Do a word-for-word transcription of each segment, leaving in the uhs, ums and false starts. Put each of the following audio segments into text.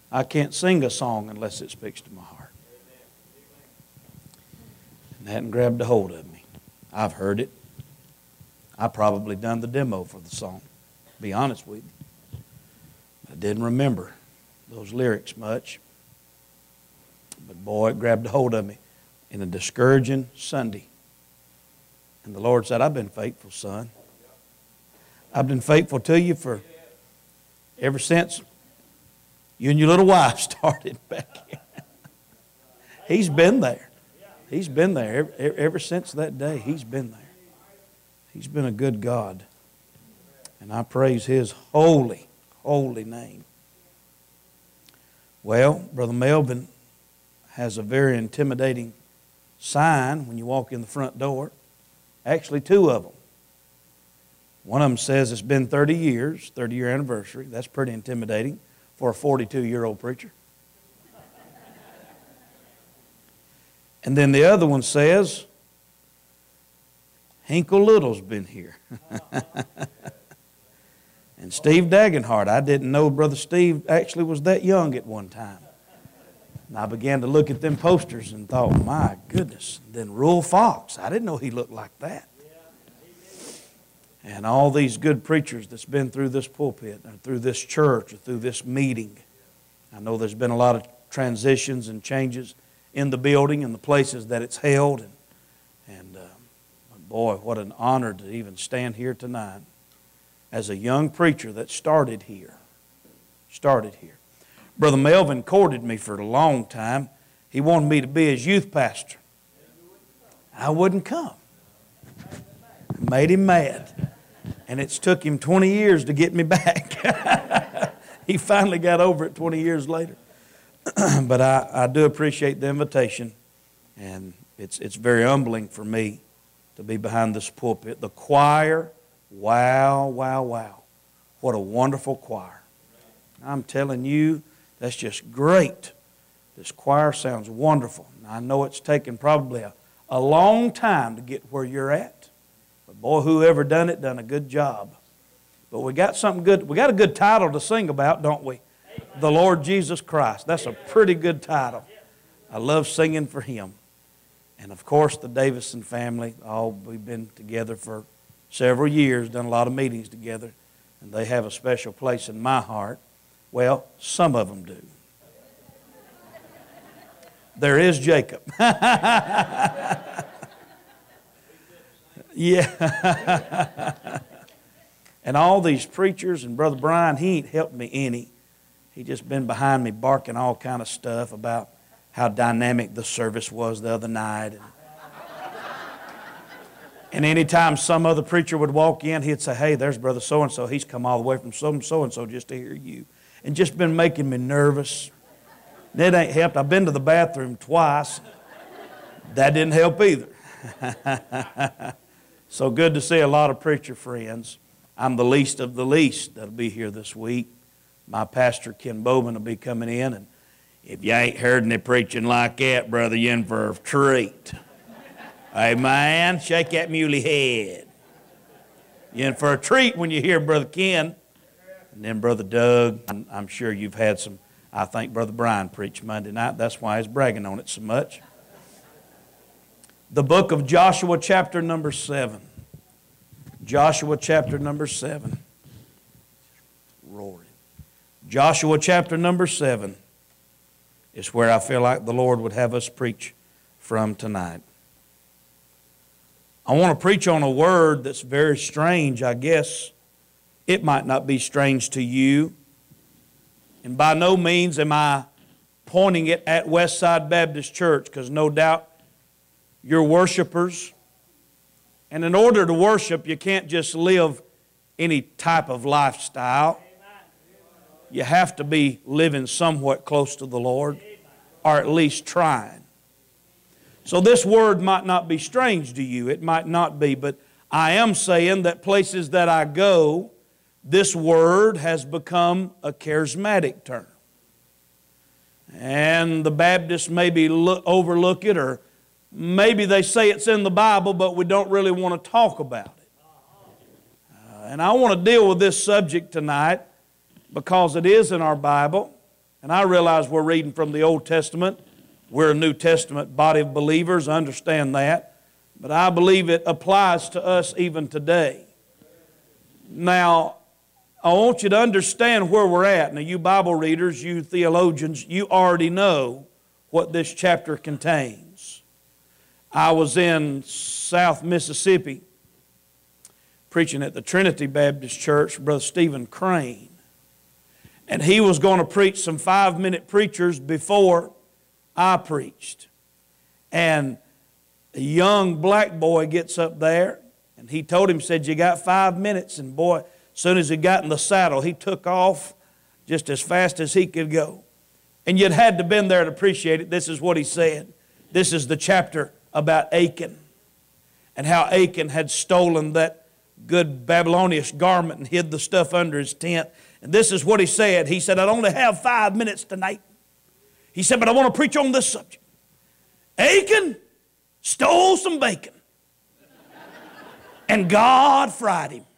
I can't sing a song unless it speaks to my heart. And it hadn't grabbed a hold of me. I've heard it. I probably done the demo for the song, to be honest with you. I didn't remember those lyrics much. But boy, it grabbed a hold of me in a discouraging Sunday. And the Lord said, I've been faithful, son. I've been faithful to you for ever since you and your little wife started back in. He's been there. He's been there ever, ever since that day. He's been there. He's been a good God. And I praise His holy, holy name. Well, Brother Melvin has a very intimidating sign when you walk in the front door. Actually, two of them. One of them says it's been thirty years, thirty-year anniversary. That's pretty intimidating for a forty-two-year-old preacher. And then the other one says, Hinkle Little's been here. And Steve Dagenhart, I didn't know Brother Steve actually was that young at one time. And I began to look at them posters and thought, my goodness. Then Ruel Fox, I didn't know he looked like that. And all these good preachers that's been through this pulpit, or through this church, or through this meeting. I know there's been a lot of transitions and changes in the building and the places that it's held. And, and uh, boy, what an honor to even stand here tonight as a young preacher that started here. Started here. Brother Melvin courted me for a long time. He wanted me to be his youth pastor. I wouldn't come. Made him mad. And it's took him twenty years to get me back. He finally got over it twenty years later. But I, I do appreciate the invitation. And it's, it's very humbling for me to be behind this pulpit. The choir, wow, wow, wow. What a wonderful choir. I'm telling you, that's just great. This choir sounds wonderful. I know it's taken probably a, a long time to get where you're at. But boy, whoever done it done a good job. But we got something good. We got a good title to sing about, don't we? The Lord Jesus Christ. That's a pretty good title. I love singing for Him. And of course, the Davison family, all we've been together for several years, done a lot of meetings together, and they have a special place in my heart. Well, some of them do. There is Jacob. Yeah. And all these preachers, and Brother Brian, he ain't helped me any. He just been behind me barking all kind of stuff about how dynamic the service was the other night. And, and anytime some other preacher would walk in, he'd say, hey, there's Brother so-and-so. He's come all the way from so-and-so just to hear you. And just been making me nervous. And it ain't helped. I've been to the bathroom twice. That didn't help either. So good to see a lot of preacher friends. I'm the least of the least that'll be here this week. My pastor, Ken Bowman, will be coming in. And if you ain't heard any preaching like that, brother, you're in for a treat. Amen. Shake that muley head. You're in for a treat when you hear Brother Ken. And then Brother Doug. I'm, I'm sure you've had some. I think Brother Brian preached Monday night. That's why he's bragging on it so much. The book of Joshua, chapter number seven. Joshua, chapter number seven. Roaring. Joshua, chapter number seven is where I feel like the Lord would have us preach from tonight. I want to preach on a word that's very strange, I guess. It might not be strange to you. And by no means am I pointing it at Westside Baptist Church, because no doubt you're worshipers. And in order to worship, you can't just live any type of lifestyle. You have to be living somewhat close to the Lord, or at least trying. So this word might not be strange to you. It might not be, but I am saying that places that I go, this word has become a charismatic term. And the Baptists maybe look, overlook it, or maybe they say it's in the Bible, but we don't really want to talk about it. Uh, and I want to deal with this subject tonight because it is in our Bible. And I realize we're reading from the Old Testament. We're a New Testament body of believers. I understand that. But I believe it applies to us even today. Now, I want you to understand where we're at. Now, you Bible readers, you theologians, you already know what this chapter contains. I was in South Mississippi preaching at the Trinity Baptist Church, Brother Stephen Crane. And he was going to preach some five-minute preachers before I preached. And a young black boy gets up there, and he told him, said, you got five minutes. And boy, as soon as he got in the saddle, he took off just as fast as he could go. And you'd had to have been there to appreciate it. This is what he said. This is the chapter about Achan and how Achan had stolen that good Babylonish garment and hid the stuff under his tent. And this is what he said. He said, I only have five minutes tonight. He said, but I want to preach on this subject. Achan stole some bacon, and God fried him.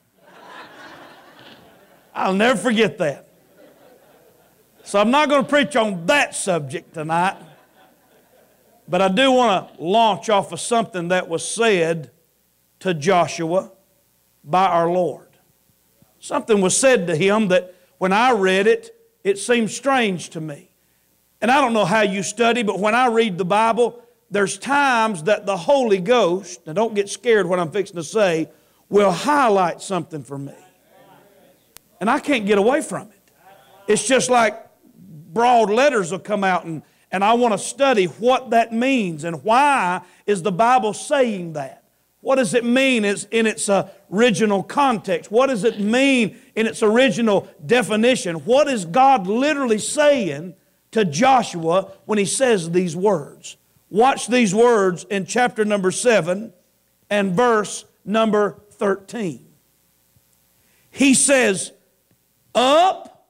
I'll never forget that. So I'm not going to preach on that subject tonight, but I do want to launch off of something that was said to Joshua by our Lord. Something was said to him that when I read it, it seemed strange to me. And I don't know how you study, but when I read the Bible, there's times that the Holy Ghost, now don't get scared what I'm fixing to say, will highlight something for me. And I can't get away from it. It's just like broad letters will come out, and, and I want to study what that means and why is the Bible saying that. What does it mean in its original context? What does it mean in its original definition? What is God literally saying to Joshua when he says these words? Watch these words in chapter number seven and verse number thirteen. He says, up,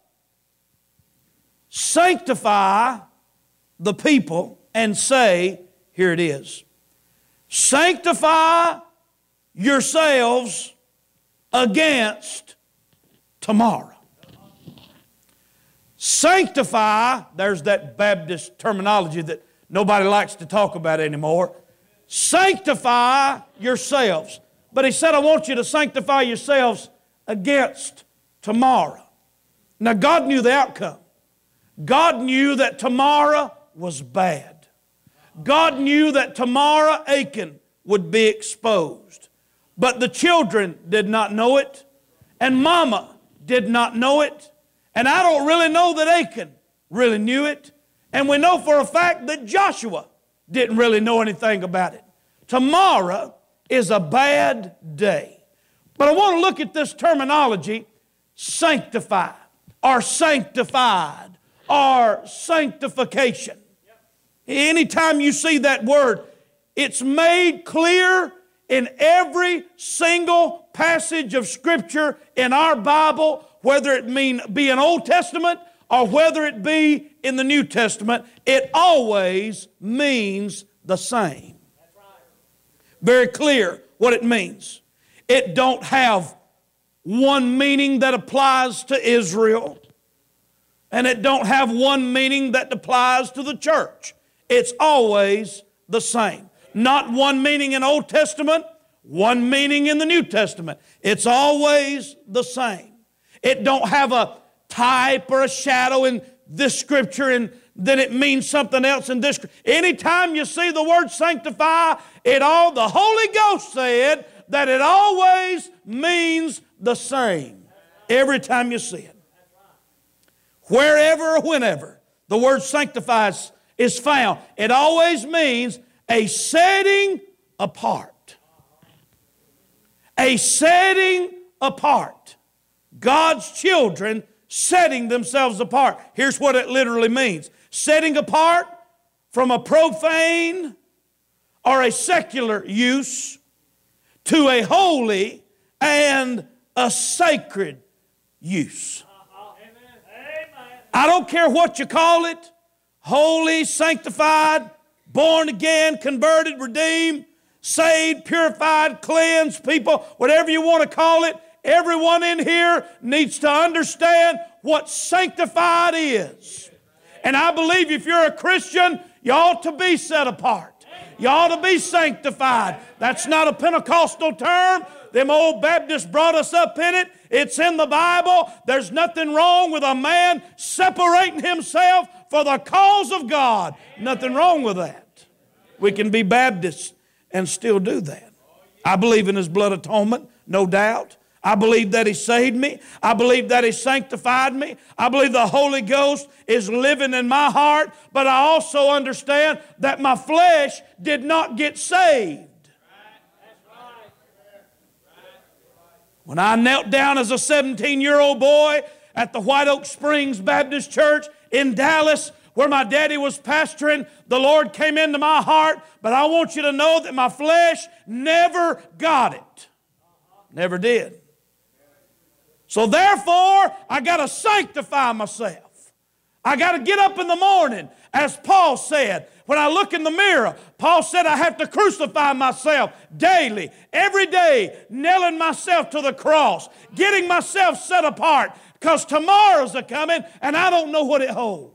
sanctify the people, and say, here it is, sanctify yourselves against tomorrow. Sanctify, there's that Baptist terminology that nobody likes to talk about anymore. Sanctify yourselves. But he said, I want you to sanctify yourselves against tomorrow. Now, God knew the outcome. God knew that tomorrow was bad. God knew that tomorrow Achan would be exposed. But the children did not know it, and Mama did not know it, and I don't really know that Achan really knew it, and we know for a fact that Joshua didn't really know anything about it. Tomorrow is a bad day. But I want to look at this terminology, sanctify, or sanctified, or sanctification. Anytime you see that word, it's made clear in every single passage of Scripture in our Bible, whether it mean be an Old Testament or whether it be in the New Testament, it always means the same. Very clear what it means. It don't have one meaning that applies to Israel, and it don't have one meaning that applies to the church. It's always the same. Not one meaning in Old Testament, one meaning in the New Testament. It's always the same. It don't have a type or a shadow in this Scripture and then it means something else in this. Anytime you see the word sanctify, it all, the Holy Ghost said that it always means the same. Every time you see it. Wherever or whenever the word sanctifies is found, it always means a setting apart. A setting apart. God's children setting themselves apart. Here's what it literally means. Setting apart from a profane or a secular use to a holy and a sacred use. I don't care what you call it, holy, sanctified, born again, converted, redeemed, saved, purified, cleansed people, whatever you want to call it, everyone in here needs to understand what sanctified is. And I believe if you're a Christian, you ought to be set apart. You ought to be sanctified. That's not a Pentecostal term. Them old Baptists brought us up in it. It's in the Bible. There's nothing wrong with a man separating himself for the cause of God. Nothing wrong with that. We can be Baptists and still do that. I believe in His blood atonement, no doubt. I believe that He saved me. I believe that He sanctified me. I believe the Holy Ghost is living in my heart. But I also understand that my flesh did not get saved. When I knelt down as a seventeen-year-old boy at the White Oak Springs Baptist Church in Dallas, where my daddy was pastoring, the Lord came into my heart. But I want you to know that my flesh never got it. Never did. So therefore, I got to sanctify myself. I got to get up in the morning, as Paul said. When I look in the mirror, Paul said I have to crucify myself daily, every day, nailing myself to the cross, getting myself set apart, because tomorrow's a coming and I don't know what it holds.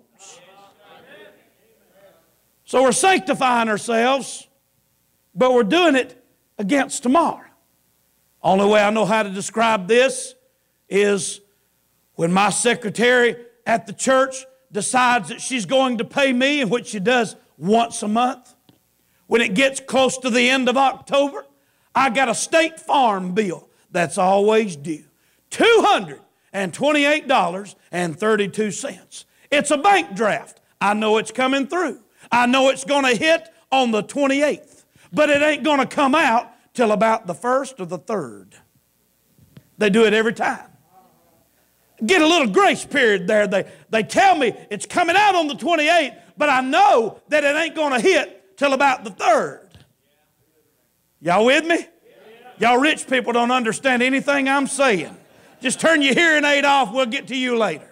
So we're sanctifying ourselves, but we're doing it against tomorrow. Only way I know how to describe this is when my secretary at the church decides that she's going to pay me, and which she does once a month. When it gets close to the end of October, I got a State Farm bill that's always due. two hundred twenty-eight dollars and thirty-two cents. It's a bank draft. I know it's coming through. I know it's going to hit on the twenty-eighth, but it ain't going to come out till about the first or the third. They do it every time. Get a little grace period there. They, they tell me it's coming out on the twenty-eighth, but I know that it ain't going to hit till about the third. Y'all with me? Y'all rich people don't understand anything I'm saying. Just turn your hearing aid off. We'll get to you later.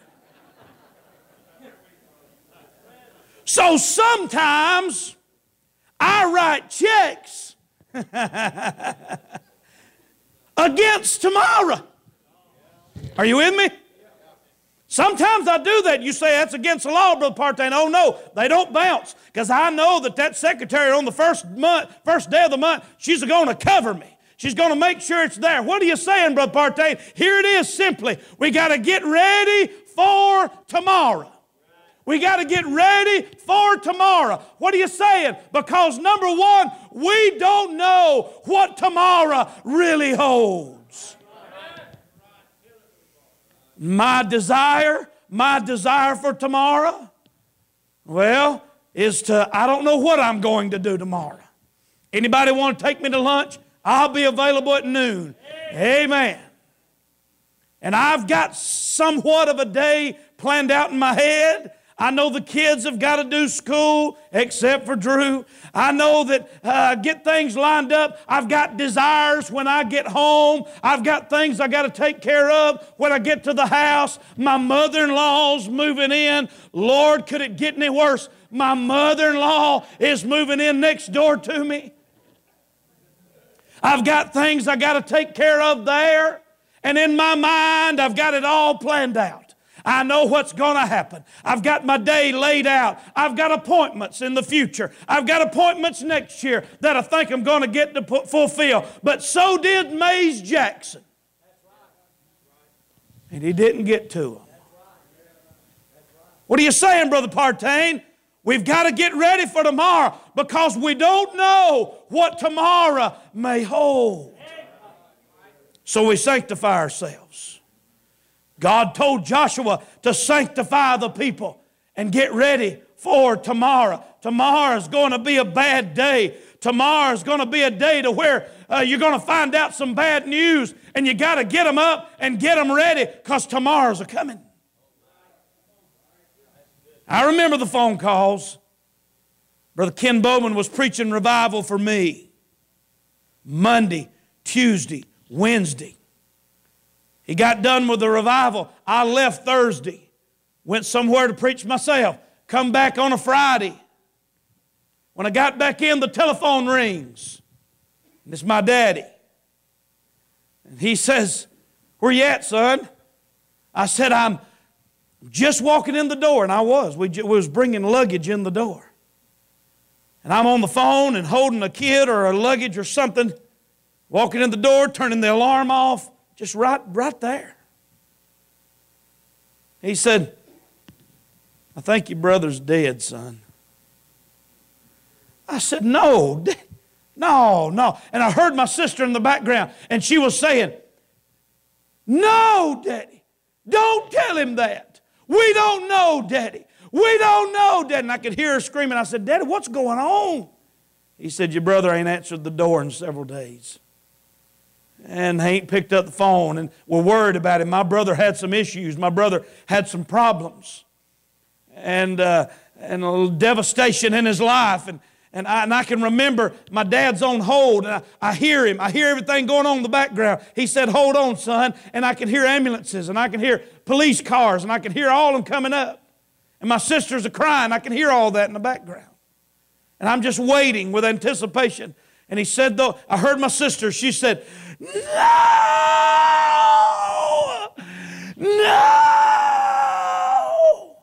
So sometimes I write checks against tomorrow. Are you with me? Sometimes I do that. You say that's against the law, Brother Partain. Oh no, they don't bounce, because I know that that secretary on the first month, first day of the month, she's going to cover me. She's going to make sure it's there. What are you saying, Brother Partain? Here it is simply. We got to get ready for tomorrow. We got to get ready for tomorrow. What are you saying? Because number one, we don't know what tomorrow really holds. My desire, my desire for tomorrow, well, is to, I don't know what I'm going to do tomorrow. Anybody want to take me to lunch? I'll be available at noon. Amen. And I've got somewhat of a day planned out in my head. I know the kids have got to do school, except for Drew. I know that uh, get things lined up. I've got desires when I get home. I've got things I got to take care of when I get to the house. My mother-in-law's moving in. Lord, could it get any worse? My mother-in-law is moving in next door to me. I've got things I got to take care of there. And in my mind, I've got it all planned out. I know what's going to happen. I've got my day laid out. I've got appointments in the future. I've got appointments next year that I think I'm going to get to put, fulfill. But so did Mays Jackson. And he didn't get to them. What are you saying, Brother Partain? We've got to get ready for tomorrow, because we don't know what tomorrow may hold. So we sanctify ourselves. God told Joshua to sanctify the people and get ready for tomorrow. Tomorrow is going to be a bad day. Tomorrow is going to be a day to where uh, you're going to find out some bad news, and you got to get them up and get them ready, because tomorrow's a coming. I remember the phone calls. Brother Ken Bowman was preaching revival for me Monday, Tuesday, Wednesday. He got done with the revival. I left Thursday, went somewhere to preach myself, come back on a Friday. When I got back in, the telephone rings. And it's my daddy. And he says, "Where you at, son?" I said, I'm Just walking in the door, and I was. We, we was bringing luggage in the door. And I'm on the phone and holding a kid or a luggage or something, walking in the door, turning the alarm off, just right, right there. He said, I think your brother's dead, son. I said, no, no, no. And I heard my sister in the background, and she was saying, no, Daddy, don't tell him that. We don't know, Daddy. We don't know, Daddy. And I could hear her screaming. I said, Daddy, what's going on? He said, your brother ain't answered the door in several days. And he ain't picked up the phone, and we're worried about him. My brother had some issues. My brother had some problems. And, uh, and a little devastation in his life. And, and, I, and I can remember my dad's on hold, and I, I hear him. I hear everything going on in the background. He said, hold on, son. And I can hear ambulances, and I can hear police cars, and I can hear all of them coming up. And my sisters are crying. I can hear all that in the background. And I'm just waiting with anticipation. And he said, though, I heard my sister, she said, no! No!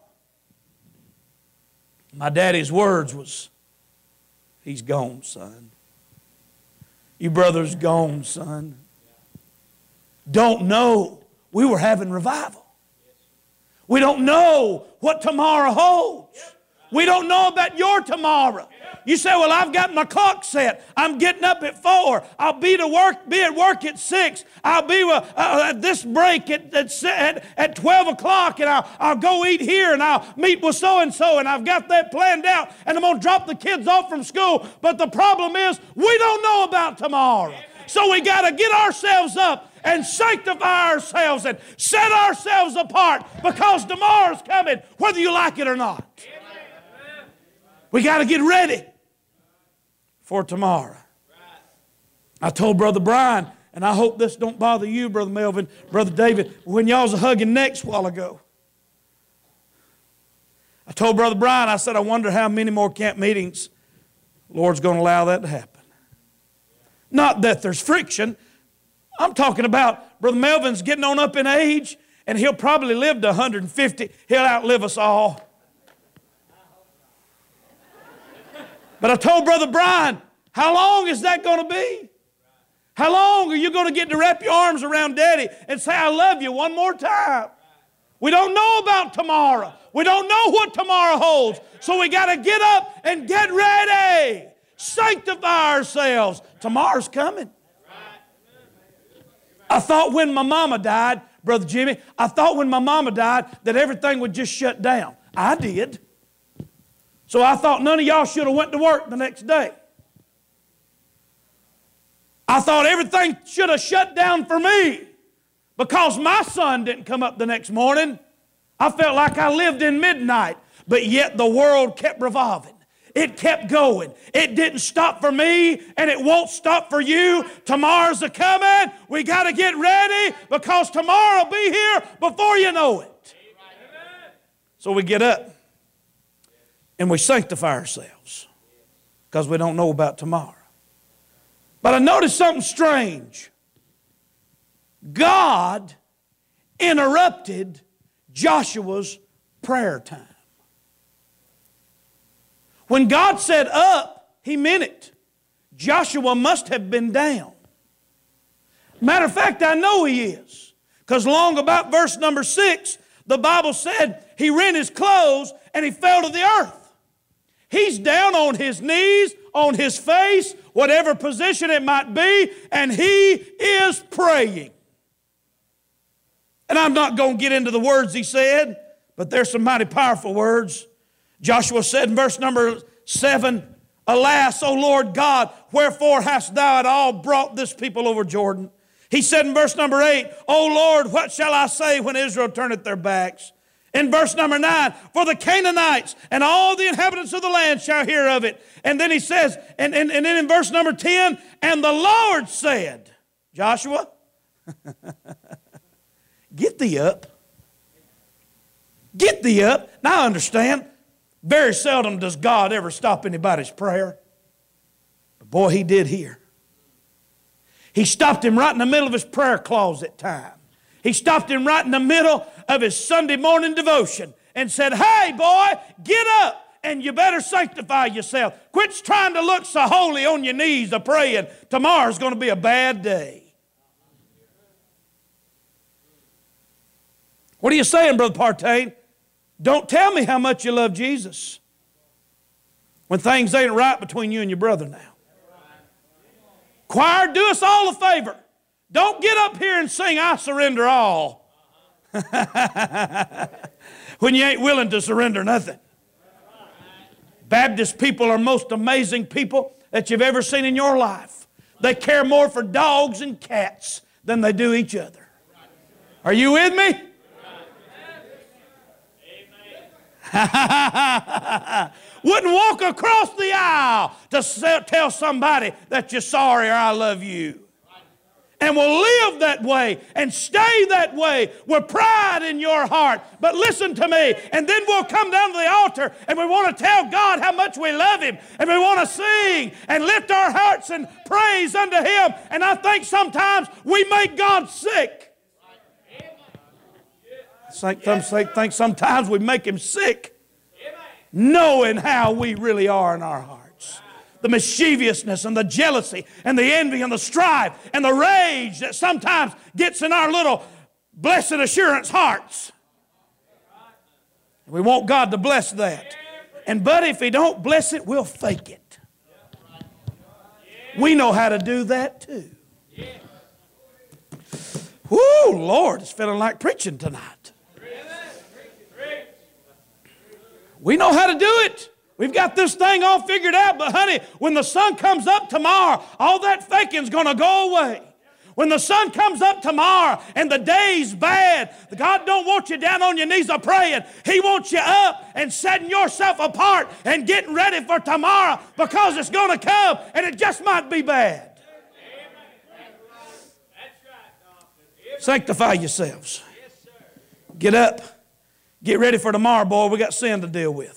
My daddy's words was, he's gone, son. Your brother's gone, son. Don't know. We were having revival. We don't know what tomorrow holds. We don't know about your tomorrow. You say, well, I've got my clock set. I'm getting up at four. I'll be to work, be at work at six. I'll be uh, uh, at this break at, at, at, at twelve o'clock, and I'll, I'll go eat here, and I'll meet with so-and-so, and I've got that planned out, and I'm going to drop the kids off from school. But the problem is, we don't know about tomorrow. So we got to get ourselves up and sanctify ourselves and set ourselves apart, because tomorrow's coming, whether you like it or not. We got to get ready for tomorrow. I told Brother Brian, and I hope this don't bother you, Brother Melvin, Brother David, when y'all was hugging necks a while ago. I told Brother Brian, I said, I wonder how many more camp meetings the Lord's going to allow that to happen. Not that there's friction. I'm talking about Brother Melvin's getting on up in age, and he'll probably live to one hundred fifty. He'll outlive us all. But I told Brother Brian, how long is that going to be? How long are you going to get to wrap your arms around Daddy and say, I love you one more time? We don't know about tomorrow. We don't know what tomorrow holds. So we got to get up and get ready. Sanctify ourselves. Tomorrow's coming. I thought when my mama died, Brother Jimmy, I thought when my mama died that everything would just shut down. I did. So I thought none of y'all should have went to work the next day. I thought everything should have shut down for me because my son didn't come up the next morning. I felt like I lived in midnight, but yet the world kept revolving. It kept going. It didn't stop for me, and it won't stop for you. Tomorrow's a coming. We got to get ready because tomorrow will be here before you know it. So we get up. And we sanctify ourselves because we don't know about tomorrow. But I noticed something strange. God interrupted Joshua's prayer time. When God said up, He meant it. Joshua must have been down. Matter of fact, I know he is. Because long about verse number six, the Bible said he rent his clothes and he fell to the earth. He's down on his knees, on his face, whatever position it might be, and he is praying. And I'm not going to get into the words he said, but there's some mighty powerful words. Joshua said in verse number seven, Alas, O Lord God, wherefore hast thou at all brought this people over Jordan? He said in verse number eight, O Lord, what shall I say when Israel turneth their backs? In verse number nine, for the Canaanites and all the inhabitants of the land shall hear of it. And then he says, and, and, and then in verse number ten, and the Lord said, Joshua, get thee up. Get thee up. Now I understand, very seldom does God ever stop anybody's prayer. But boy, he did here. He stopped him right in the middle of his prayer closet time. He stopped him right in the middle of his Sunday morning devotion and said, hey, boy, get up and you better sanctify yourself. Quit trying to look so holy on your knees a praying. Tomorrow's going to be a bad day. What are you saying, Brother Partain? Don't tell me how much you love Jesus when things ain't right between you and your brother now. Choir, do us all a favor. Don't get up here and sing, I surrender all, when you ain't willing to surrender nothing. Baptist people are most amazing people that you've ever seen in your life. They care more for dogs and cats than they do each other. Are you with me? Wouldn't walk across the aisle to tell somebody that you're sorry or I love you. And will live that way and stay that way with pride in your heart. But listen to me, and then we'll come down to the altar and we want to tell God how much we love Him, and we want to sing and lift our hearts and praise unto Him. And I think sometimes we make God sick. I think sometimes we make Him sick, knowing how we really are in our hearts. The mischievousness and the jealousy and the envy and the strife and the rage that sometimes gets in our little blessed assurance hearts. We want God to bless that. And buddy, if He don't bless it, we'll fake it. We know how to do that too. Whoo, Lord, it's feeling like preaching tonight. We know how to do it. We've got this thing all figured out, but honey, when the sun comes up tomorrow, all that faking's going to go away. When the sun comes up tomorrow and the day's bad, God don't want you down on your knees a praying. He wants you up and setting yourself apart and getting ready for tomorrow, because it's going to come and it just might be bad. Sanctify yourselves. Get up. Get ready for tomorrow, boy. We got sin to deal with.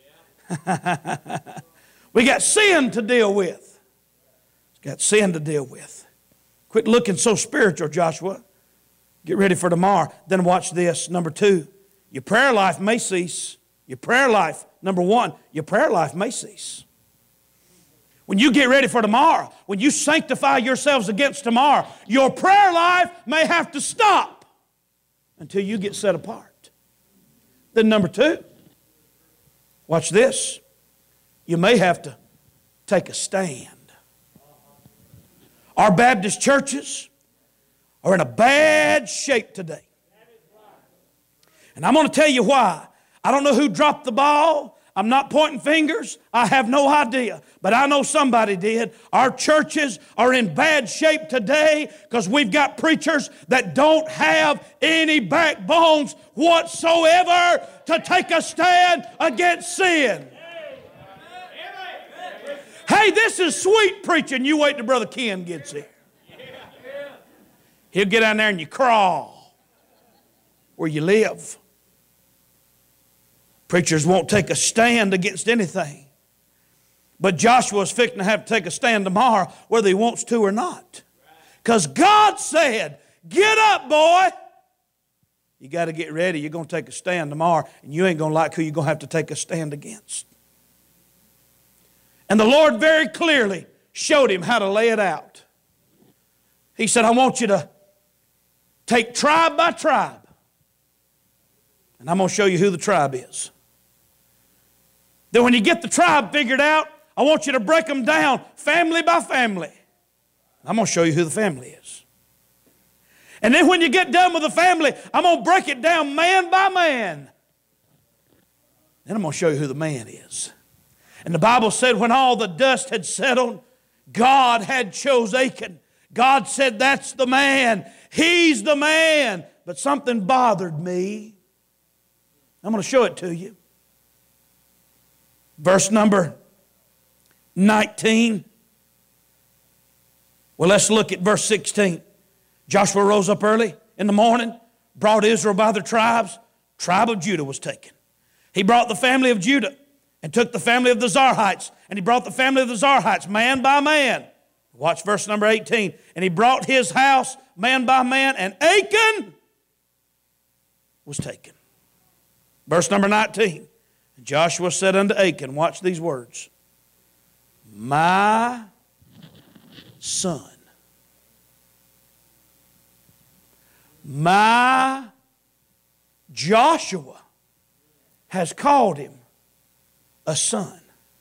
We got sin to deal with. Got sin to deal with. Quit looking so spiritual, Joshua. Get ready for tomorrow. Then watch this. Number two, your prayer life may cease. Your prayer life, number one, your prayer life may cease. When you get ready for tomorrow, when you sanctify yourselves against tomorrow, your prayer life may have to stop until you get set apart. Then number two, watch this. You may have to take a stand. Our Baptist churches are in a bad shape today. And I'm going to tell you why. I don't know who dropped the ball. I'm not pointing fingers. I have no idea. But I know somebody did. Our churches are in bad shape today because we've got preachers that don't have any backbones whatsoever to take a stand against sin. Hey, this is sweet preaching. You wait till Brother Ken gets here. He'll get down there and you crawl where you live. Preachers won't take a stand against anything. But Joshua's fixing to have to take a stand tomorrow whether he wants to or not. Because God said, get up, boy. You got to get ready. You're going to take a stand tomorrow, and you ain't going to like who you're going to have to take a stand against. And the Lord very clearly showed him how to lay it out. He said, I want you to take tribe by tribe. And I'm going to show you who the tribe is. Then when you get the tribe figured out, I want you to break them down family by family. I'm going to show you who the family is. And then when you get done with the family, I'm going to break it down man by man. Then I'm going to show you who the man is. And the Bible said when all the dust had settled, God had chose Achan. God said, that's the man. He's the man. But something bothered me. I'm going to show it to you. Verse number nineteen. Well, let's look at verse sixteen. Joshua rose up early in the morning, brought Israel by their tribes. Tribe of Judah was taken. He brought the family of Judah and took the family of the Zarhites, and he brought the family of the Zarhites man by man. Watch verse number eighteen. And he brought his house man by man, and Achan was taken. Verse number nineteen. Joshua said unto Achan, watch these words, my son, my Joshua has called him a son.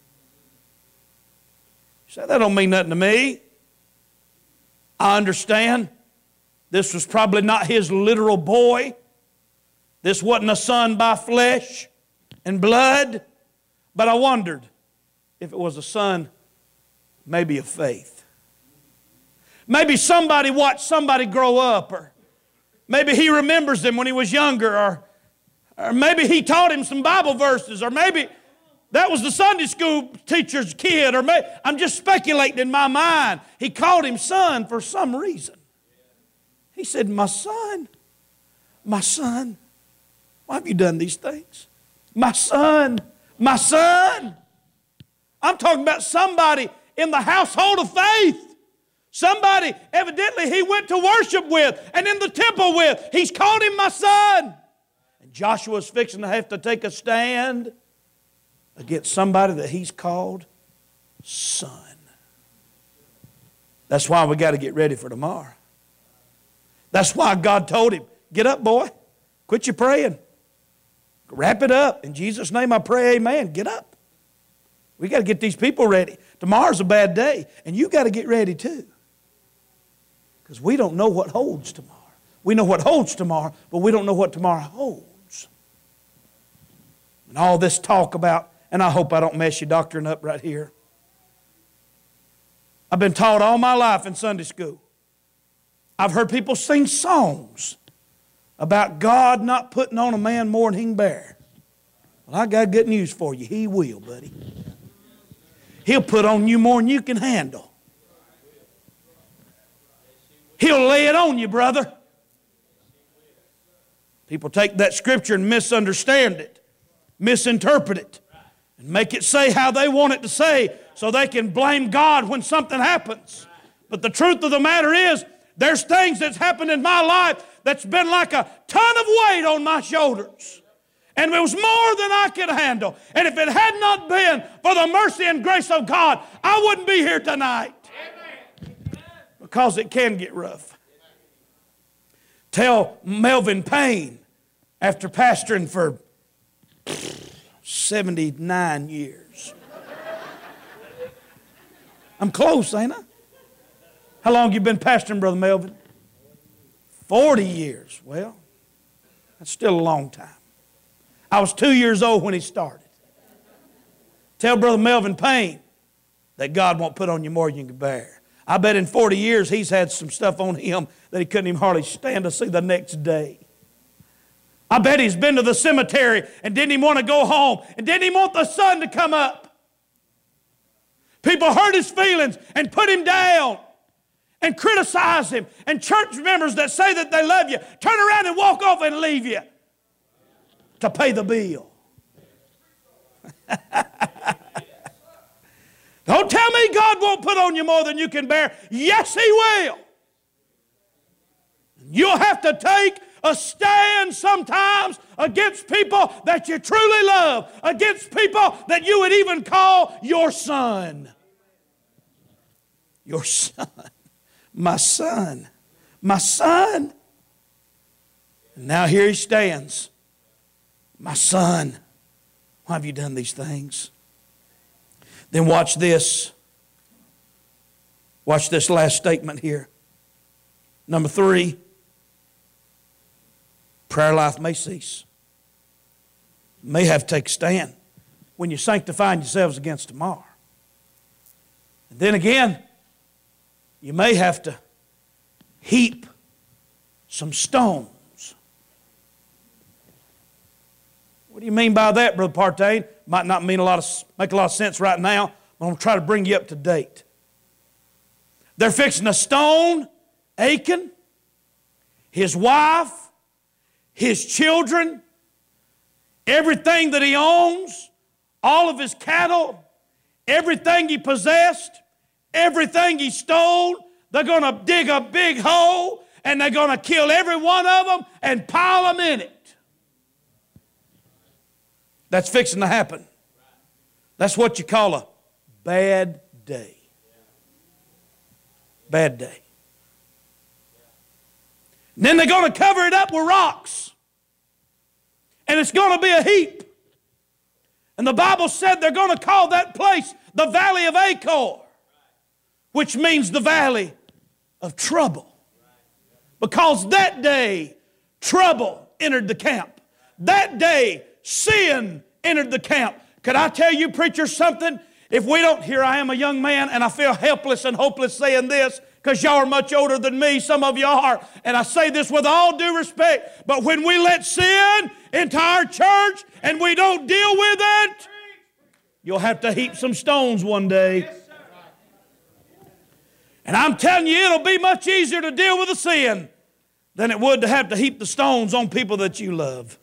You say, that don't mean nothing to me. I understand this was probably not his literal boy. This wasn't a son by flesh and blood. But I wondered if it was a son maybe of faith. Maybe somebody watched somebody grow up, or maybe he remembers them when he was younger, or, or maybe he taught him some Bible verses, or maybe that was the Sunday school teacher's kid, or maybe, I'm just speculating in my mind. He called him son for some reason. He said, my son, my son, why have you done these things? My son, my son. I'm talking about somebody in the household of faith. Somebody evidently he went to worship with and in the temple with. He's called him my son. And Joshua's fixing to have to take a stand against somebody that he's called son. That's why we got to get ready for tomorrow. That's why God told him, get up, boy. Quit your praying. Wrap it up. In Jesus' name I pray, amen. Get up. We got to get these people ready. Tomorrow's a bad day, and you got to get ready too. Because we don't know what holds tomorrow. We know what holds tomorrow, but we don't know what tomorrow holds. And all this talk about, and I hope I don't mess your doctrine up right here. I've been taught all my life in Sunday school. I've heard people sing songs about God not putting on a man more than he can bear. Well, I got good news for you. He will, buddy. He'll put on you more than you can handle. He'll lay it on you, brother. People take that scripture and misunderstand it, misinterpret it, and make it say how they want it to say so they can blame God when something happens. But the truth of the matter is, there's things that's happened in my life that's been like a ton of weight on my shoulders. And it was more than I could handle. And if it had not been for the mercy and grace of God, I wouldn't be here tonight. Because it can get rough. Tell Melvin Payne, after pastoring for seventy-nine years. I'm close, ain't I? How long you been pastoring, Brother Melvin? forty years. Well, that's still a long time. I was two years old when he started. Tell Brother Melvin Payne that God won't put on you more than you can bear. I bet in forty years he's had some stuff on him that he couldn't even hardly stand to see the next day. I bet he's been to the cemetery and didn't even want to go home and didn't even want the sun to come up. People hurt his feelings and put him down and criticize him. And church members that say that they love you turn around and walk off and leave you to pay the bill. Don't tell me God won't put on you more than you can bear. Yes, He will. You'll have to take a stand sometimes against people that you truly love, against people that you would even call your son. Your son. My son. My son. And now here he stands. My son. Why have you done these things? Then watch this. Watch this last statement here. Number three. Prayer life may cease. May have to take a stand when you're sanctifying yourselves against tomorrow. And then again, you may have to heap some stones. What do you mean by that, Brother Partain? Might not mean a lot of, make a lot of sense right now, but I'm going to try to bring you up to date. They're fixing to stone Achan, his wife, his children, everything that he owns, all of his cattle, everything he possessed, everything he stole. They're going to dig a big hole and they're going to kill every one of them and pile them in it. that's fixing to happen. That's what you call a bad day. Bad day. And then they're going to cover it up with rocks. And it's going to be a heap. And the Bible said they're going to call that place the Valley of Achor, which means the valley of trouble. Because that day, trouble entered the camp. That day, sin entered the camp. Could I tell you, preacher, something? If we don't, here I am a young man, and I feel helpless and hopeless saying this, because y'all are much older than me, some of you are, and I say this with all due respect, but when we let sin into our church and we don't deal with it, you'll have to heap some stones one day. And I'm telling you, it'll be much easier to deal with the sin than it would to have to heap the stones on people that you love.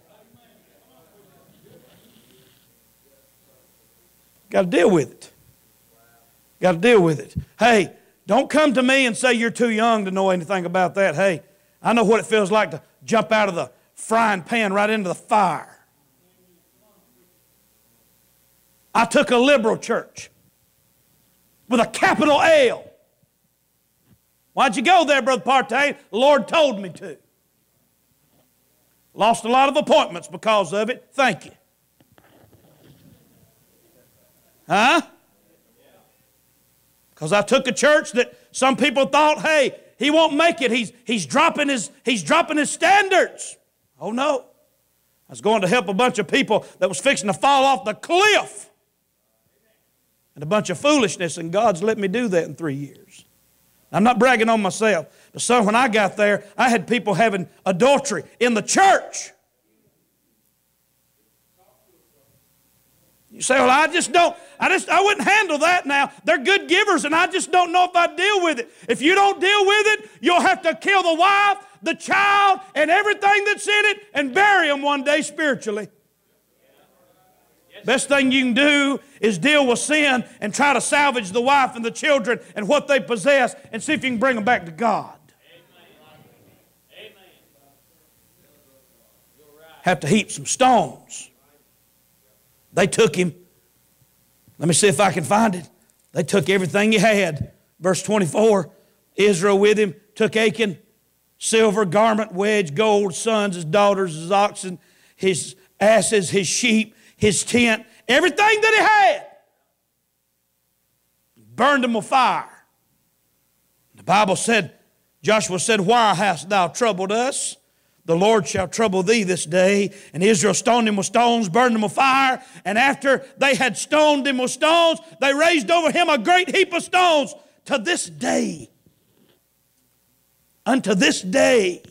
Got to deal with it. Got to deal with it. Hey, don't come to me and say you're too young to know anything about that. Hey, I know what it feels like to jump out of the frying pan right into the fire. I took a liberal church with a capital L. Why'd you go there, Brother Partey? The Lord told me to. Lost a lot of appointments because of it. Thank you. Huh? Because I took a church that some people thought, hey, he won't make it. He's, he's, dropping his, he's dropping his standards. Oh, no. I was going to help a bunch of people that was fixing to fall off the cliff. And a bunch of foolishness, and God's let me do that in three years. I'm not bragging on myself. But son, when I got there, I had people having adultery in the church. You say, well, I just don't, I just, I wouldn't handle that now. They're good givers, and I just don't know if I'd deal with it. If you don't deal with it, you'll have to kill the wife, the child, and everything that's in it, and bury them one day spiritually. Best thing you can do is deal with sin and try to salvage the wife and the children and what they possess and see if you can bring them back to God. Amen. Have to heap some stones. They took him. Let me see if I can find it. They took everything he had. Verse twenty-four, Israel with him took Achan, silver, garment, wedge, gold, sons, his daughters, his oxen, his asses, his sheep, his tent, everything that he had. Burned them with fire. The Bible said, Joshua said, why hast thou troubled us? The Lord shall trouble thee this day. And Israel stoned him with stones, burned him with fire. And after they had stoned him with stones, they raised over him a great heap of stones to this day. Unto this day.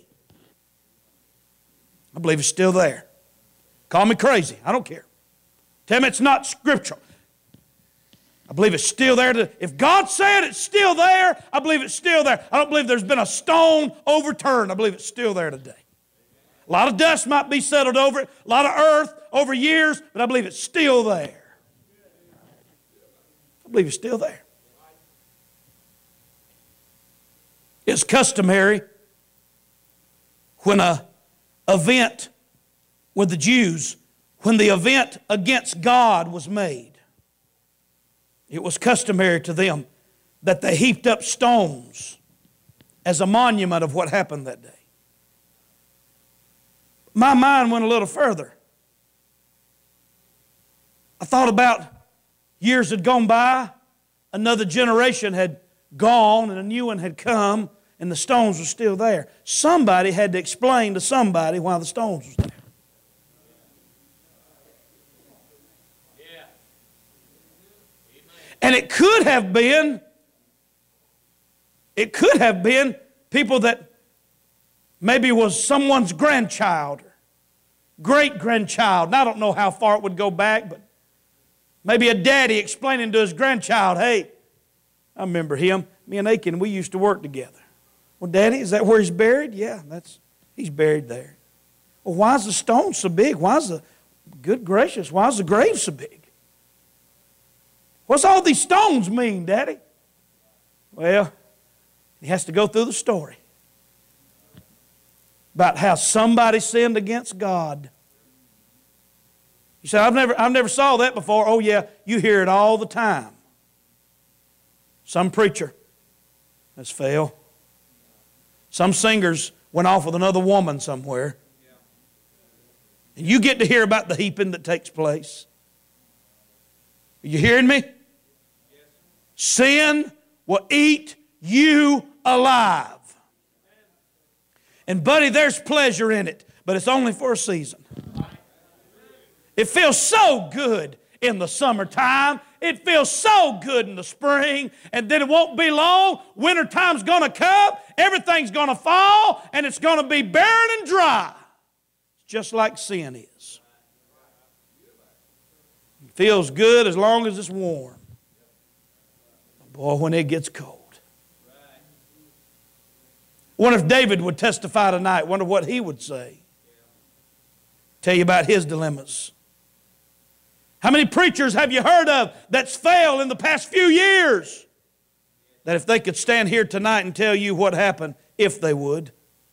I believe it's still there. Call me crazy. I don't care. Tell me it's not scriptural. I believe it's still there. To, if God said it's still there, I believe it's still there. I don't believe there's been a stone overturned. I believe it's still there today. A lot of dust might be settled over it, a lot of earth over years, but I believe it's still there. I believe it's still there. It's customary when an event with the Jews, when the event against God was made, it was customary to them that they heaped up stones as a monument of what happened that day. My mind went a little further. I thought about years had gone by, another generation had gone, and a new one had come, and the stones were still there. Somebody had to explain to somebody why the stones were there. Yeah. And it could have been, it could have been people that maybe was someone's grandchild, great-grandchild. And I don't know how far it would go back, but maybe a daddy explaining to his grandchild, hey, I remember him. Me and Achan, we used to work together. Well, Daddy, is that where he's buried? Yeah, that's he's buried there. Well, why is the stone so big? Why is the, good gracious, why is the grave so big? What's all these stones mean, Daddy? Well, he has to go through the story about how somebody sinned against God. You say, I've never, I've never saw that before. Oh yeah, you hear it all the time. Some preacher has failed. Some singers went off with another woman somewhere. And you get to hear about the heaping that takes place. Are you hearing me? Sin will eat you alive. And buddy, there's pleasure in it, but it's only for a season. It feels so good in the summertime. It feels so good in the spring. And then it won't be long. Wintertime's going to come. Everything's going to fall. And it's going to be barren and dry. Just like sin is. It feels good as long as it's warm. Boy, when it gets cold. Wonder if David would testify tonight. Wonder what he would say. Tell you about his dilemmas. How many preachers have you heard of that's failed in the past few years? That if they could stand here tonight and tell you what happened, if they would.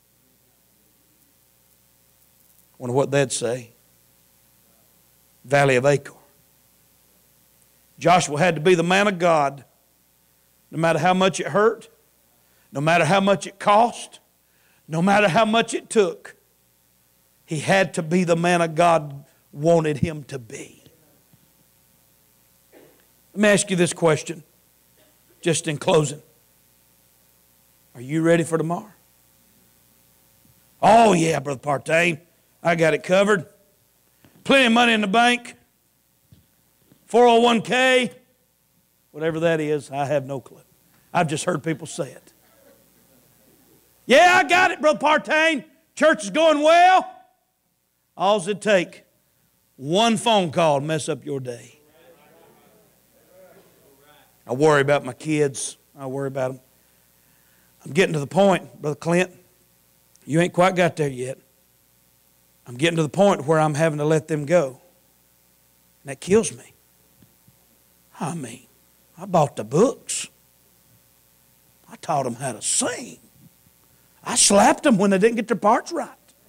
Wonder what they'd say. Valley of Achor. Joshua had to be the man of God. No matter how much it hurt. No matter how much it cost. No matter how much it took. He had to be the man of God wanted him to be. Let me ask you this question, just in closing. Are you ready for tomorrow? Oh yeah, Brother Partain, I got it covered. Plenty of money in the bank. four oh one K, whatever that is, I have no clue. I've just heard people say it. Yeah, I got it, Brother Partain. Church is going well. All does it take? One phone call to mess up your day. I worry about my kids. I worry about them. I'm getting to the point, Brother Clint, you ain't quite got there yet. I'm getting to the point where I'm having to let them go. And that kills me. I mean, I bought the books. I taught them how to sing. I slapped them when they didn't get their parts right.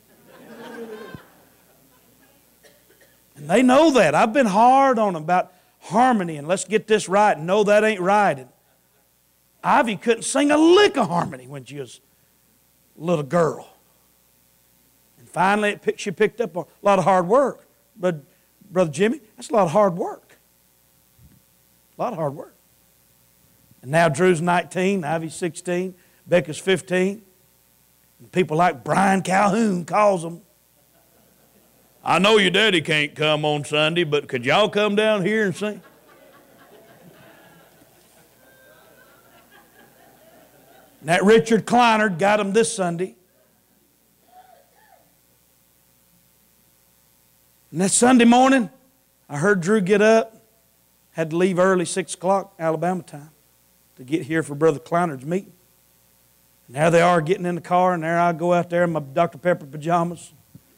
And they know that. I've been hard on them about harmony and let's get this right. And no, that ain't right. And Ivy couldn't sing a lick of harmony when she was a little girl. And finally, it picked, she picked up a lot of hard work. But Brother Jimmy, that's a lot of hard work. A lot of hard work. And now Drew's nineteen, Ivy's sixteen, Becca's fifteen. And people like Brian Calhoun calls them. I know your daddy can't come on Sunday, but could y'all come down here and sing? And that Richard Kleiner got them this Sunday. And that Sunday morning, I heard Drew get up, had to leave early, six o'clock Alabama time, to get here for Brother Kleiner's meeting. And there they are getting in the car, and there I go out there in my Doctor Pepper pajamas.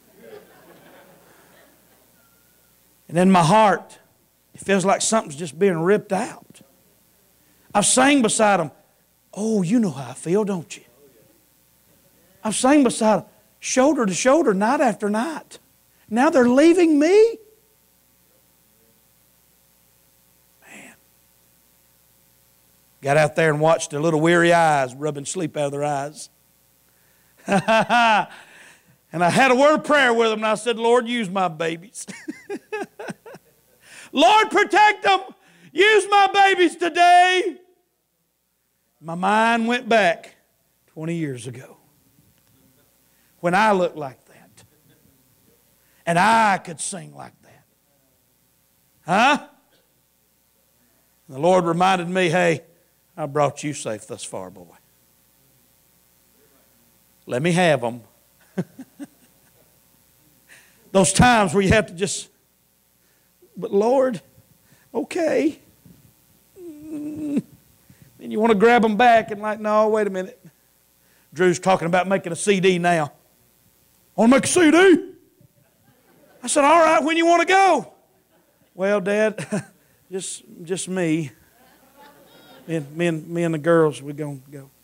And in my heart, it feels like something's just being ripped out. I've sang beside them, oh, you know how I feel, don't you? I've sang beside them, shoulder to shoulder, night after night. Now they're leaving me? Man. Got out there and watched their little weary eyes rubbing sleep out of their eyes. And I had a word of prayer with them, and I said, Lord, use my babies. Lord, protect them. Use my babies today. My mind went back twenty years ago when I looked like that. And I could sing like that. Huh? And the Lord reminded me, hey, I brought you safe thus far, boy. Let me have them. Those times where you have to just, but Lord, okay. Mm. And you want to grab them back and like, no, wait a minute. Drew's talking about making a C D now. I want to make a C D? I said, all right, when you want to go? Well, Dad, just just me. Me and, me and, me and the girls, we're going to go.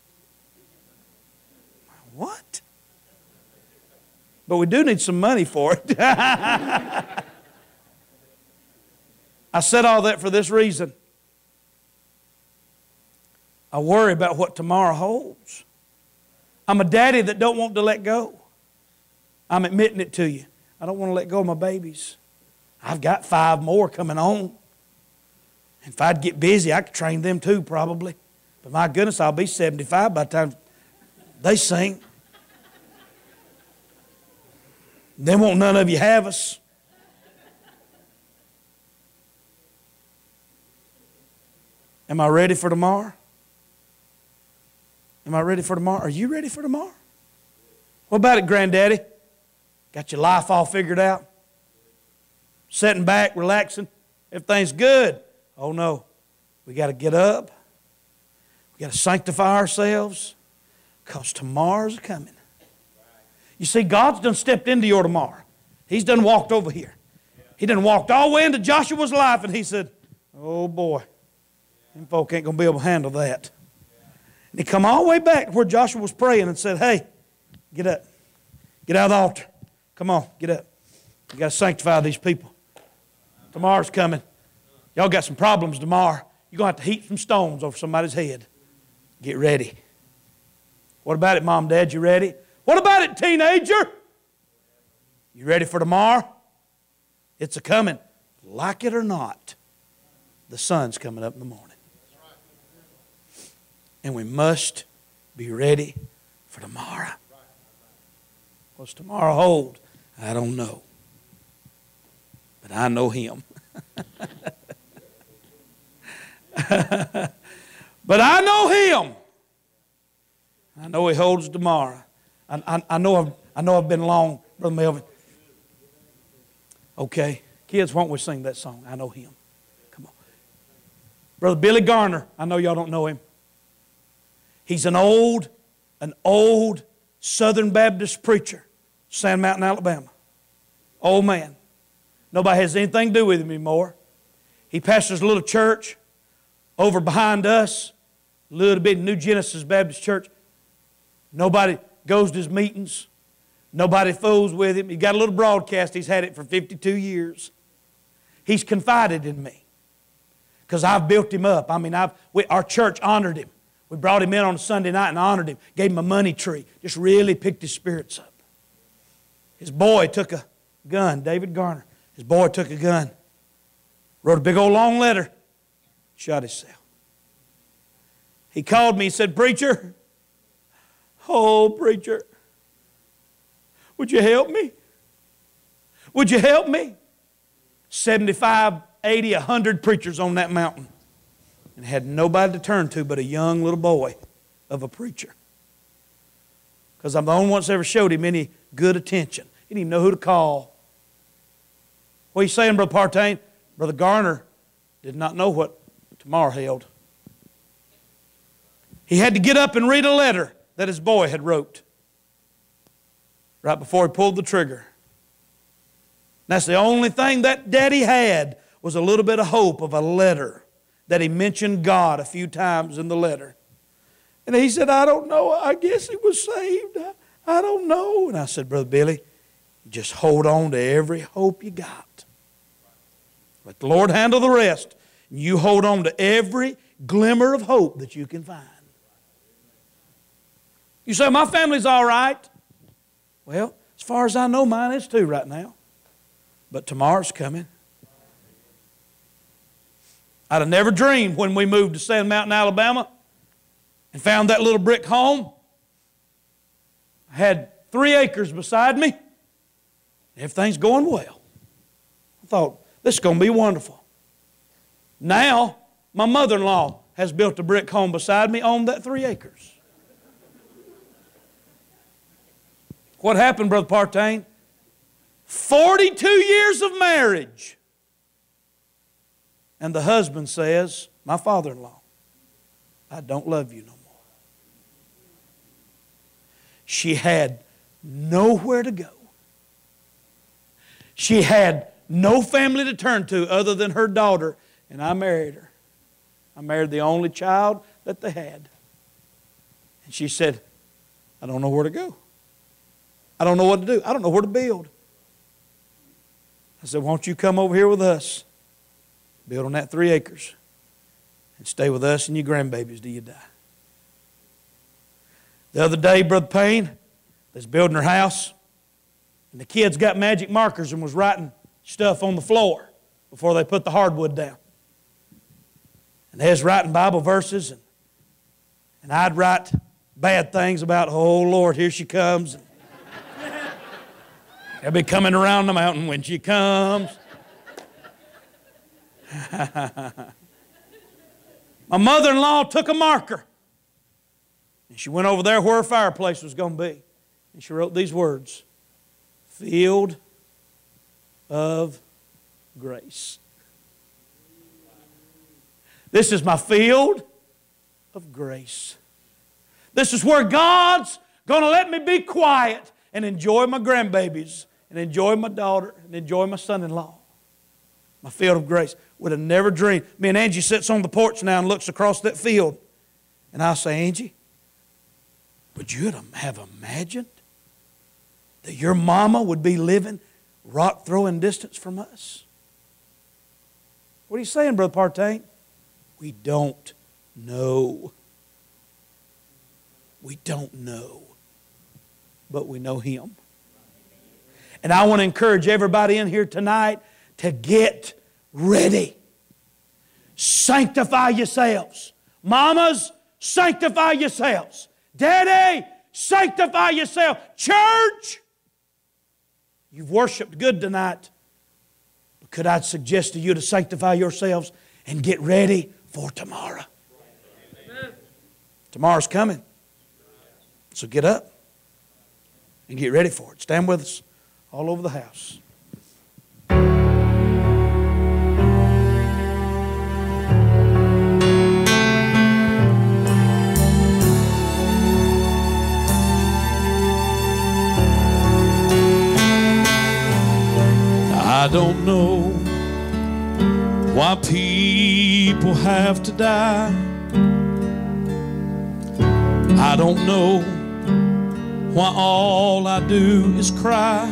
What? But we do need some money for it. I said all that for this reason. I worry about what tomorrow holds. I'm a daddy that don't want to let go. I'm admitting it to you. I don't want to let go of my babies. I've got five more coming on. And if I'd get busy, I could train them too, probably. But my goodness, I'll be seventy-five by the time they sing. Then won't none of you have us. Am I ready for tomorrow? Am I ready for tomorrow? Are you ready for tomorrow? What about it, Granddaddy? Got your life all figured out? Sitting back, relaxing? Everything's good. Oh no. We got to get up. We got to sanctify ourselves because tomorrow's coming. You see, God's done stepped into your tomorrow. He's done walked over here. He done walked all the way into Joshua's life and he said, oh boy, them folk ain't going to be able to handle that. And he come all the way back to where Joshua was praying and said, hey, get up. Get out of the altar. Come on, get up. You got to sanctify these people. Tomorrow's coming. Y'all got some problems tomorrow. You're going to have to heap some stones over somebody's head. Get ready. What about it, Mom, Dad? You ready? What about it, teenager? You ready for tomorrow? It's a-coming. Like it or not, the sun's coming up in the morning. And we must be ready for tomorrow. What's tomorrow hold? I don't know. But I know Him. But I know Him. I know He holds tomorrow. I, I, I, know I've, I know I've been long, Brother Melvin. Okay. Kids, why don't we sing that song? I know Him. Come on. Brother Billy Garner, I know y'all don't know him. He's an old, an old Southern Baptist preacher, Sand Mountain, Alabama. Old man. Nobody has anything to do with him anymore. He pastors a little church over behind us, a little bit New Genesis Baptist Church. Nobody goes to his meetings. Nobody fools with him. He's got a little broadcast. He's had it for fifty-two years. He's confided in me because I've built him up. I mean, I've, we, our church honored him. We brought him in on a Sunday night and honored him. Gave him a money tree. Just really picked his spirits up. His boy took a gun, David Garner. His boy took a gun. Wrote a big old long letter. Shot himself. He called me and said, preacher, oh, preacher, would you help me? Would you help me? seventy-five, eighty, a hundred preachers on that mountain. And had nobody to turn to but a young little boy of a preacher. Because I'm the only one that's ever showed him any good attention. He didn't even know who to call. What are you saying, Brother Partain? Brother Garner did not know what tomorrow held. He had to get up and read a letter that his boy had wrote right before he pulled the trigger. And that's the only thing that daddy had was a little bit of hope of a letter that he mentioned God a few times in the letter. And he said, I don't know. I guess he was saved. I, I don't know. And I said, Brother Billy, just hold on to every hope you got. Let the Lord handle the rest. And you hold on to every glimmer of hope that you can find. You say, my family's all right. Well, as far as I know, mine is too right now. But tomorrow's coming. I'd have never dreamed when we moved to Sand Mountain, Alabama and found that little brick home. I had three acres beside me. Everything's going well. I thought, this is going to be wonderful. Now, my mother-in-law has built a brick home beside me on that three acres. What happened, Brother Partain? forty-two years of marriage. And the husband says, my father-in-law, I don't love you no more. She had nowhere to go. She had no family to turn to other than her daughter, and I married her. I married the only child that they had. And she said, I don't know where to go. I don't know what to do. I don't know where to build. I said, won't you come over here with us? Build on that three acres and stay with us and your grandbabies till you die. The other day, Brother Payne, they was building their house, and the kids got magic markers and was writing stuff on the floor before they put the hardwood down. And they was writing Bible verses, and, and I'd write bad things about, oh, Lord, here she comes. I'll be coming around the mountain when she comes. My mother-in-law took a marker, and she went over there where her fireplace was going to be, and she wrote these words, Field of Grace. This is my field of grace. This is where God's going to let me be quiet and enjoy my grandbabies and enjoy my daughter and enjoy my son-in-law. My field of grace. Would have never dreamed. Me and Angie sits on the porch now and looks across that field. And I'll say, Angie, would you have imagined that your mama would be living rock throwing distance from us? What are you saying, Brother Partain? We don't know. We don't know. But we know Him. And I want to encourage everybody in here tonight to get ready. Sanctify yourselves. Mamas, sanctify yourselves. Daddy, sanctify yourself. Church, you've worshiped good tonight. But could I suggest to you to sanctify yourselves and get ready for tomorrow? Amen. Tomorrow's coming. So get up and get ready for it. Stand with us all over the house. I don't know why people have to die. I don't know why all I do is cry.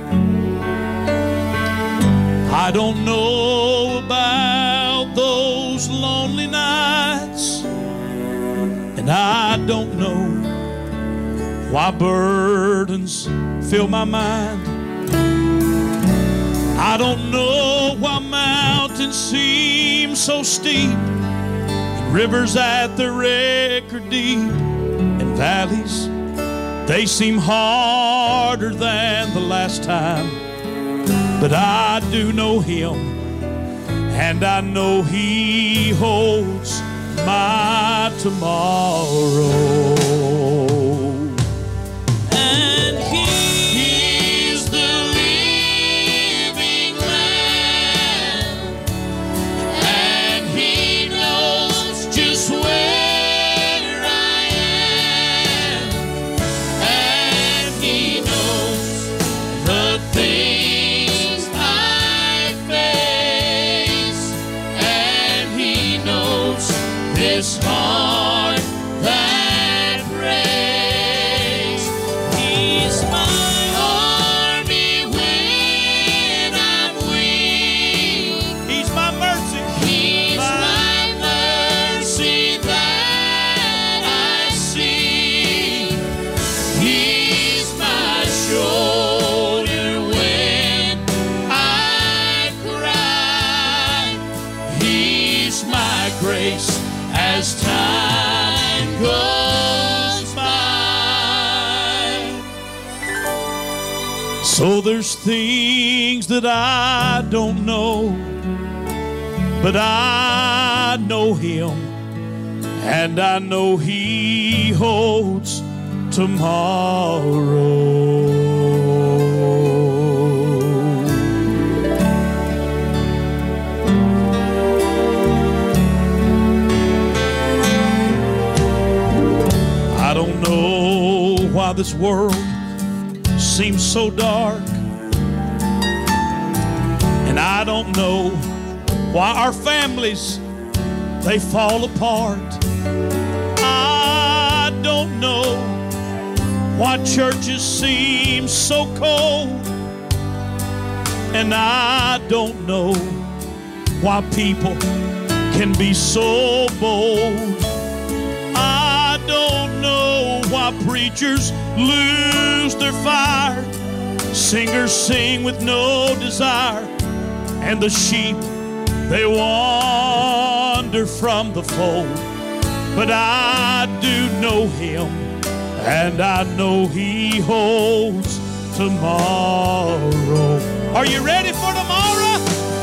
I don't know about those lonely nights, and I don't know why burdens fill my mind. I don't know why mountains seem so steep, and rivers at the record deep, and valleys, they seem harder than the last time. But I do know Him, and I know He holds my tomorrow. And He's the living Lamb, and He knows just where I am, and He knows the things I face, and He knows this heart that breaks. He's my army when I'm weak. He's my mercy. He's my mercy that I see. He's my shoulder when I cry. He's my grace as time goes by. So there's things that I don't know, but I know Him, and I know He holds tomorrow. I don't know why this world seems so dark, and I don't know why our families, they fall apart. I don't know why churches seem so cold, and I don't know why people can be so bold. I don't know why preachers lose their fire, singers sing with no desire, and the sheep, they wander from the fold. But I do know Him, and I know He holds tomorrow. Are you ready for tomorrow?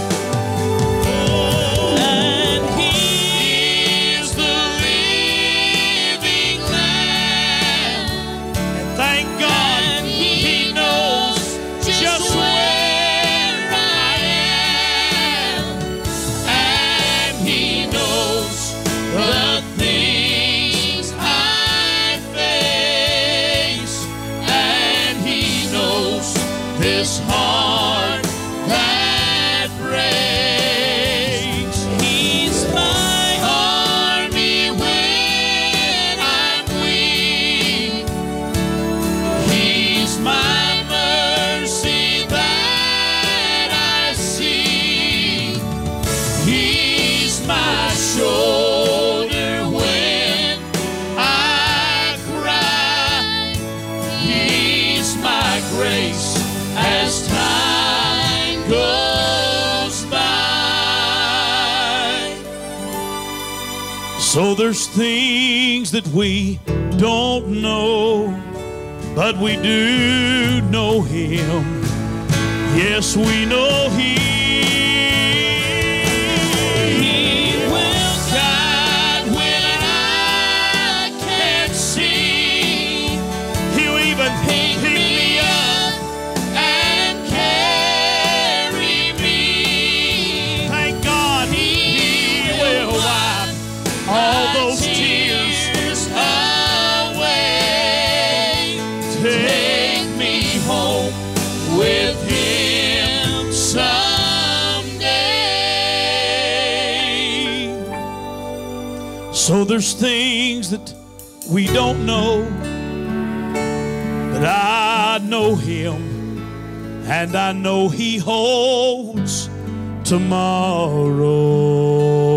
And He is the living Lamb. And thank God and He, he knows just, just where I am. And He knows the things I face. And He knows this heart that breaks. He's my army when I'm weak. He's my mercy that I see. He's my shoulder when I cry. He's my grace as time goes by. So there's things that we don't know, but we do know Him. Yes, we know Him. He will guide when I can't see. He'll even pick me up and carry me. Thank God He will wipe all those tears away. Take me home with Him someday. So there's things that we don't know, but I know Him, and I know He holds tomorrow.